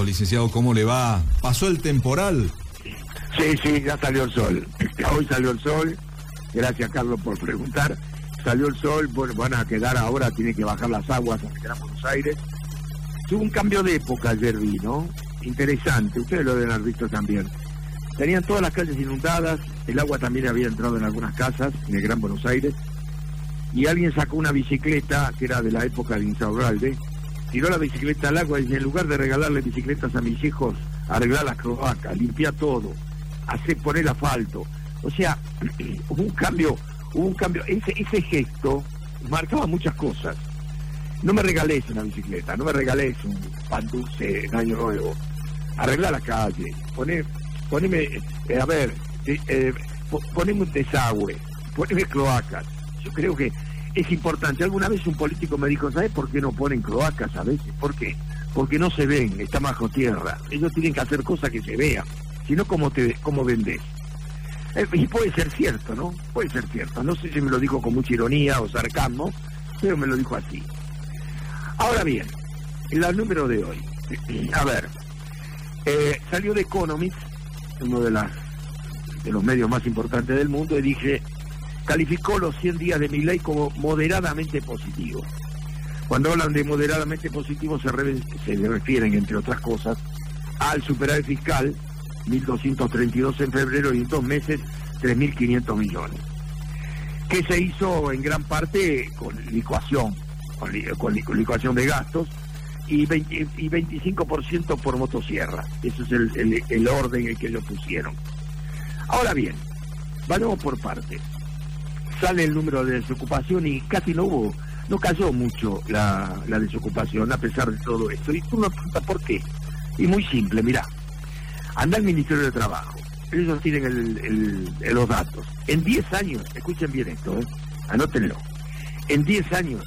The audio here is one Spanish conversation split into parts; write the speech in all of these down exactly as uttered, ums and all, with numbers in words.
Licenciado, ¿cómo le va? ¿Pasó el temporal? Sí, sí, ya salió el sol. Hoy salió el sol. Gracias, Carlos, por preguntar. Salió el sol, bueno, van a quedar ahora, tiene que bajar las aguas en Gran Buenos Aires. Tuvo un cambio de época ayer, vi, ¿no? Interesante, ustedes lo deben haber visto también. Tenían todas las calles inundadas, el agua también había entrado en algunas casas en el Gran Buenos Aires, y alguien sacó una bicicleta que era de la época de Insaurralde, tiró la bicicleta al agua y en lugar de regalarle bicicletas a mis hijos, arreglar las cloacas, limpiar todo, hacer poner asfalto. O sea, hubo un cambio, hubo un cambio. Ese, ese gesto marcaba muchas cosas. No me regales una bicicleta, no me regales un pan dulce en Año Nuevo. Arreglar la calle, poner, poneme, eh, a ver, eh, eh, poneme un desagüe, poneme cloacas. Yo creo que es importante. Alguna vez un político me dijo, ¿sabes por qué no ponen cloacas a veces? ¿Por qué? Porque no se ven, está bajo tierra. Ellos tienen que hacer cosas que se vean. Si no, ¿cómo, te, cómo vendés? Eh, y puede ser cierto, ¿no? Puede ser cierto. No sé si me lo dijo con mucha ironía o sarcasmo, pero me lo dijo así. Ahora bien, el número de hoy. A ver, eh, salió de Economist, uno de, las, de los medios más importantes del mundo, y dije... calificó los cien días de Milei como moderadamente positivo. Cuando hablan de moderadamente positivo se, re, se refieren, entre otras cosas, al superávit fiscal, mil doscientos treinta y dos en febrero, y en dos meses, tres mil quinientos millones. Que se hizo en gran parte con licuación, con, li, con, li, con licuación de gastos, y, veinte, y veinticinco por ciento por motosierra. Ese es el, el, el orden en que ellos pusieron. Ahora bien, vamos por partes. Sale el número de desocupación y casi no hubo, no cayó mucho la, la desocupación a pesar de todo esto. Y tú me preguntas por qué. Y muy simple, mirá, anda el Ministerio de Trabajo, ellos tienen el, el, el, los datos. En diez años, escuchen bien esto, ¿eh? Anótenlo, en diez años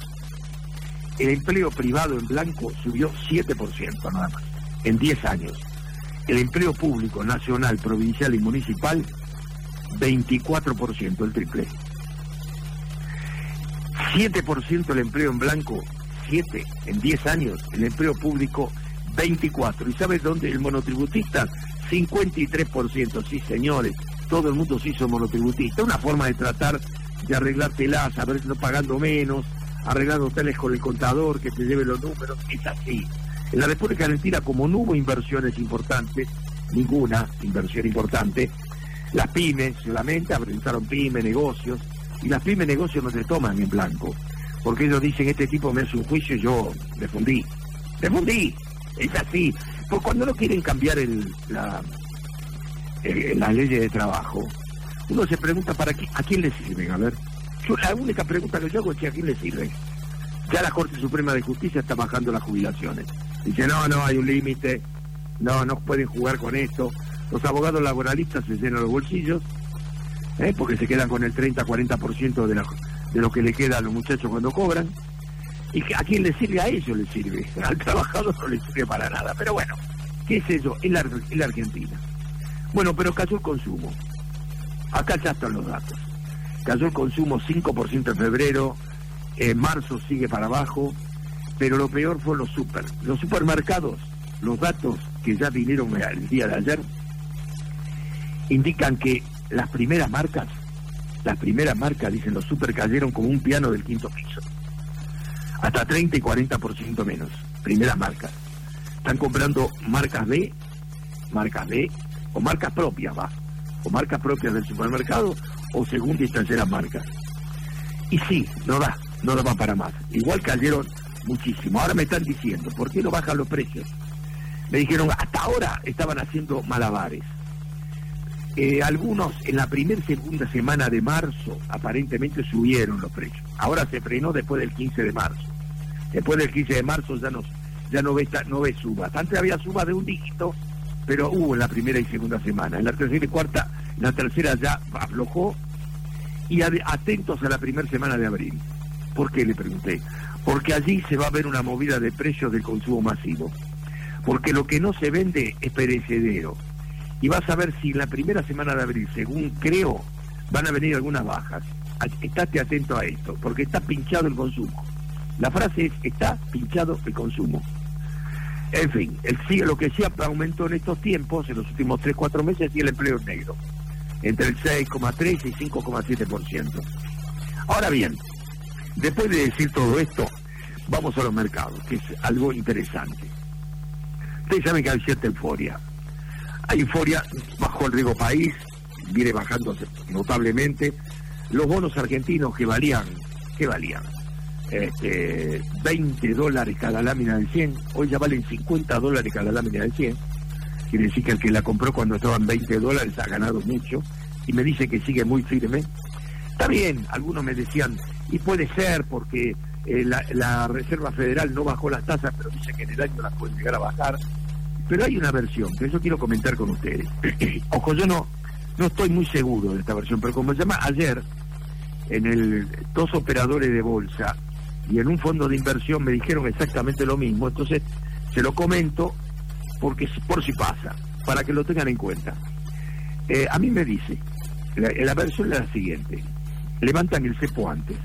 el empleo privado en blanco subió siete por ciento nada más. En diez años. El empleo público, nacional, provincial y municipal, veinticuatro por ciento, el triple. siete por ciento el empleo en blanco, siete en diez años, el empleo público veinticuatro. ¿Y sabes dónde? El monotributista, cincuenta y tres por ciento. Sí, señores, todo el mundo se hizo monotributista. Una forma de tratar de arreglártelas, a ver, no pagando menos, arreglando hoteles con el contador que te lleve los números. Es así. En la República Argentina, como no hubo inversiones importantes, ninguna inversión importante, las pymes solamente apresentaron pymes, negocios, y las pymes negocios no se toman en blanco, porque ellos dicen, este tipo me hace un juicio y yo me fundí. ¡Me fundí! Es así. Pues cuando no quieren cambiar el, la, el, las leyes de trabajo, uno se pregunta, ¿para qué, a quién le sirven? A ver, yo, la única pregunta que yo hago es que a quién le sirven. Ya la Corte Suprema de Justicia está bajando las jubilaciones. Dice, no, no, hay un límite, no, no pueden jugar con esto. Los abogados laboralistas se llenan los bolsillos, ¿Eh? porque se quedan con el treinta a cuarenta por ciento de, la, de lo que le queda a los muchachos cuando cobran. ¿Y a quién le sirve? A ellos les sirve. Al trabajador no le sirve para nada. Pero bueno, ¿qué es eso? Es la, es la Argentina. Bueno, pero cayó el consumo. Acá ya están los datos. Cayó el consumo cinco por ciento en febrero, en marzo sigue para abajo, pero lo peor fue los super. Los supermercados, los datos que ya vinieron el día de ayer, indican que las primeras marcas, las primeras marcas, dicen los super, cayeron como un piano del quinto piso. Hasta treinta y cuarenta por ciento menos. Primeras marcas. Están comprando marcas B, marcas B, o marcas propias, va. O marcas propias del supermercado, o segunda y tercera marcas. Y sí, no da, no da para más. Igual cayeron muchísimo. Ahora me están diciendo, ¿por qué no bajan los precios? Me dijeron, hasta ahora estaban haciendo malabares. Eh, algunos en la primera segunda semana de marzo aparentemente subieron los precios. Ahora se frenó después del quince de marzo. Después del quince de marzo ya no, ya no ve, no ve subas. Antes había subas de un dígito, pero hubo en la primera y segunda semana. En la tercera y cuarta, en la tercera ya aflojó. Y atentos a la primera semana de abril. ¿Por qué? Le pregunté. Porque allí se va a ver una movida de precios del consumo masivo. Porque lo que no se vende es perecedero. Y vas a ver si en la primera semana de abril, según creo, van a venir algunas bajas. Estate atento a esto, porque está pinchado el consumo. La frase es, está pinchado el consumo. En fin, el, sigue lo que sí aumentó en estos tiempos, en los últimos tres cuatro meses, y el empleo negro, entre el seis coma tres y cinco coma siete por ciento. Ahora bien, después de decir todo esto, vamos a los mercados, que es algo interesante. Ustedes saben que hay cierta euforia. Hay euforia, bajó el riesgo país, viene bajando notablemente. Los bonos argentinos que valían, ¿qué valían? Este, veinte dólares cada lámina del cien, hoy ya valen cincuenta dólares cada lámina del cien. Quiere decir que el que la compró cuando estaban veinte dólares ha ganado mucho, y me dice que sigue muy firme. Está bien, algunos me decían, y puede ser porque eh, la, la Reserva Federal no bajó las tasas, pero dice que en el año las pueden llegar a bajar. Pero hay una versión que yo quiero comentar con ustedes. Ojo, yo no no estoy muy seguro de esta versión, pero como se llama, ayer en el dos operadores de bolsa y en un fondo de inversión me dijeron exactamente lo mismo, entonces se lo comento porque por si pasa, para que lo tengan en cuenta. Eh, a mí me dice, la, la versión es la siguiente: levantan el cepo antes,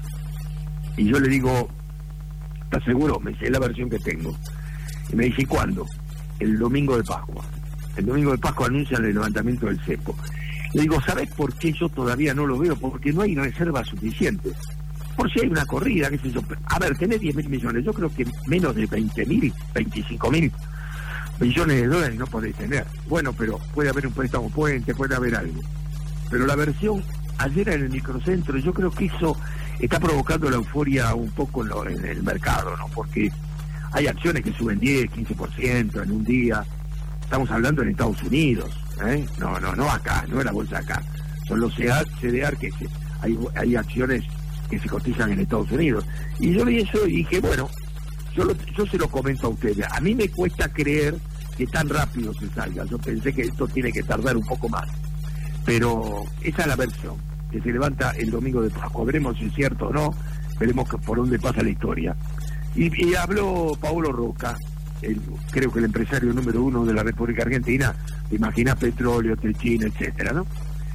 y yo le digo, ¿estás seguro? Me dice, es la versión que tengo. Y me dice, ¿cuándo? El domingo de Pascua. El domingo de Pascua anuncian el levantamiento del cepo. Le digo, ¿sabés por qué yo todavía no lo veo? Porque no hay reservas suficientes. Por si hay una corrida, qué sé yo. A ver, tenés diez mil millones. Yo creo que menos de veinte mil, veinticinco mil millones de dólares no podés tener. Bueno, pero puede haber un préstamo puente, puede haber algo. Pero la versión ayer en el microcentro, yo creo que eso está provocando la euforia un poco en, lo, en el mercado, ¿no? Porque hay acciones que suben diez, quince por ciento en un día. Estamos hablando en Estados Unidos, ¿eh? No, no, no acá, no es la bolsa acá. Son los C D R que se, hay, hay acciones que se cotizan en Estados Unidos. Y yo leí eso y dije, bueno, yo, lo, yo se lo comento a ustedes. A mí me cuesta creer que tan rápido se salga. Yo pensé que esto tiene que tardar un poco más. Pero esa es la versión, que se levanta el domingo de Pascua. Veremos si es cierto o no, veremos que por dónde pasa la historia. Y, y habló Paulo Roca, el, creo que el empresario número uno de la República Argentina, imagina petróleo, Techín, etcétera, ¿no?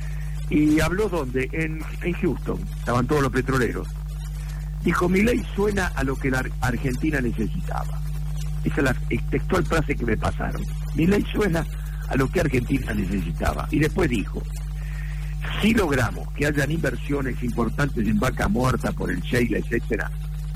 Y habló ¿dónde? En, en Houston, estaban todos los petroleros. Dijo, Milei suena a lo que la Argentina necesitaba. Esa es la textual frase que me pasaron. Milei suena a lo que Argentina necesitaba. Y después dijo, si logramos que hayan inversiones importantes en Vaca Muerta por el shale, etcétera,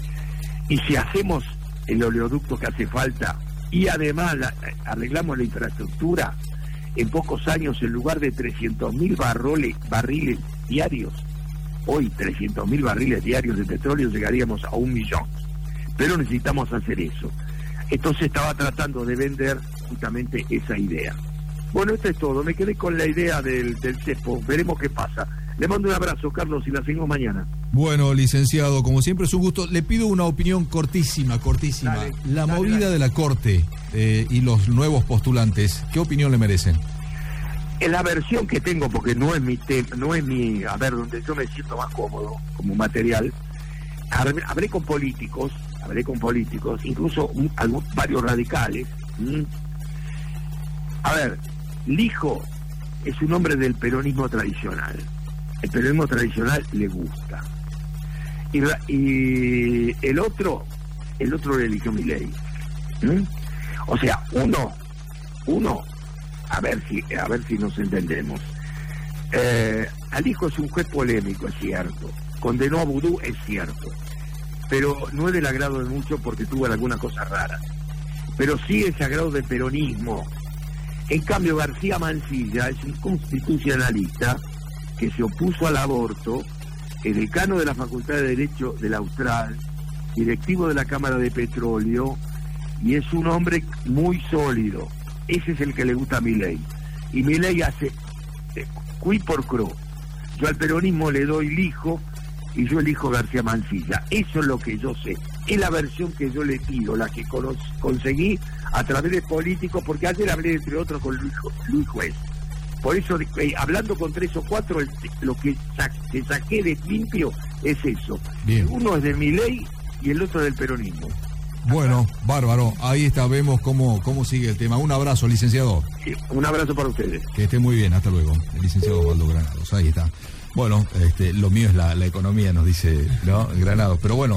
y si hacemos el oleoducto que hace falta y además la, arreglamos la infraestructura, en pocos años, en lugar de trescientos mil barriles diarios, hoy trescientos mil barriles diarios de petróleo, llegaríamos a un millón. Pero necesitamos hacer eso. Entonces estaba tratando de vender justamente esa idea. Bueno, esto es todo. Me quedé con la idea del, del cepo. Veremos qué pasa. Le mando un abrazo, Carlos, y la seguimos mañana. Bueno, licenciado, como siempre es un gusto. Le pido una opinión cortísima, cortísima. Dale, la dale, movida dale. de la Corte eh, y los nuevos postulantes, ¿qué opinión le merecen? En la versión que tengo, porque no es mi tema, no es mi, a ver, donde yo me siento más cómodo como material, hablé con políticos, hablé con políticos, incluso un, algún, varios radicales. ¿Mm? A ver, Lijo es un hombre del peronismo tradicional. El peronismo tradicional le gusta. Y, y el otro, el otro le eligió Milei. ¿Mm? O sea, uno, uno, a ver si, a ver si nos entendemos. Eh, Alijo es un juez polémico, es cierto. Condenó a Vudú, es cierto. Pero no es del agrado de muchos porque tuvo alguna cosa rara. Pero sí es agrado del peronismo. En cambio, García Mansilla es un constitucionalista que se opuso al aborto, el decano de la Facultad de Derecho de la Austral, directivo de la Cámara de Petróleo, y es un hombre muy sólido. Ese es el que le gusta a Milei. Y Milei hace eh, qui por quo. Yo al peronismo le doy Lijo y yo elijo García Mansilla. Eso es lo que yo sé. Es la versión que yo le pido, la que con conseguí a través de políticos, porque ayer hablé entre otros con Luis, Luis Juez. Por eso, eh, hablando con tres o cuatro, el, lo que, sa que saqué de limpio es eso. Bien. Uno es de Milei y el otro del peronismo. Bueno, bárbaro. Ahí está, vemos cómo, cómo sigue el tema. Un abrazo, licenciado. Sí, un abrazo para ustedes. Que esté muy bien, hasta luego. El licenciado Osvaldo Granados, ahí está. Bueno, este, lo mío es la, la economía, nos dice, ¿no? Granados, pero bueno.